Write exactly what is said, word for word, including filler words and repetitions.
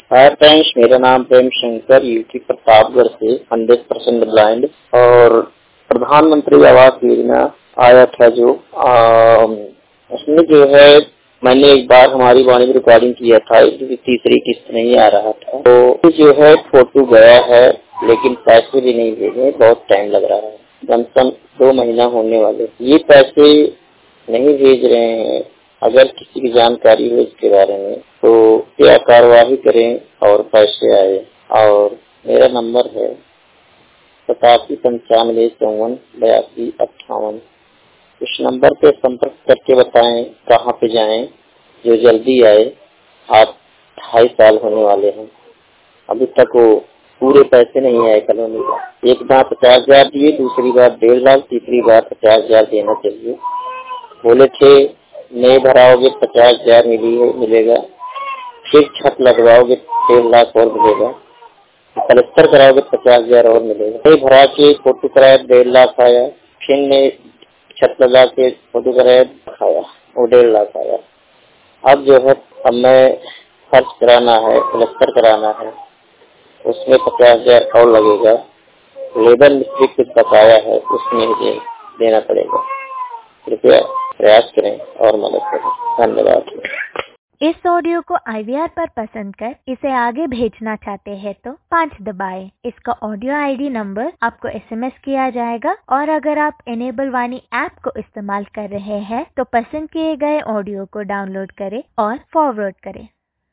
Hi friends, मेरा नाम Prem Shankar, UP Pratapgarh से हंड्रेड परसेंट ब्लाइंड। और प्रधानमंत्री आवास योजना आया था जो आ, उसमें जो है मैंने एक बार हमारी वाणी में रिकॉर्डिंग किया था, तीसरी किस्त नहीं आ रहा था, तो जो है फोटो गया है लेकिन पैसे भी नहीं भेजे, बहुत टाइम लग रहा है, कम से कम दो महीना होने वाले। ये पैसे नहीं भेज रहे हैं। अगर किसी की जानकारी हो इसके बारे में तो क्या कार्यवाही करें और पैसे आए। और मेरा नंबर है सतासी पंचानवे चौवन बयासी अट्ठावन। इस नंबर पे संपर्क करके बताएं कहाँ पे जाएं जो जल्दी आए। आप ढाई साल होने वाले हैं, अभी तक वो पूरे पैसे नहीं आए कॉलोनी का। एक बार पचास हजार दिए, दूसरी बार डेढ़ लाख, तीसरी बार पचास हजार देना चाहिए। बोले थे नहीं भराओगे पचास हजार मिली है मिलेगा, फिर छत लगवाओगे डेढ़ लाख और मिलेगा, पलस्तर कराओगे पचास हजार और मिलेगा। नहीं भरा के फोटो कराया डेढ़ लाख आया, फिर ने छत लगा के फोटो कराया आया, वो डेढ़ लाख आया। अब जो है अब मैं खर्च कराना है, पलस्तर कराना है, उसमें पचास हजार और लगेगा। लेबर मिस्त्री कुछ बकाया है, उसमें दे, देना पड़ेगा। कृपया प्रयास करें और मदद करें। धन्यवाद। इस ऑडियो को आई वी आर पर पसंद कर इसे आगे भेजना चाहते हैं तो पाँच दबाएं। इसका ऑडियो आई डी नंबर आपको एस एम एस किया जाएगा। और अगर आप इनेबल वाणी ऐप को इस्तेमाल कर रहे हैं तो पसंद किए गए ऑडियो को डाउनलोड करें और फॉरवर्ड करें।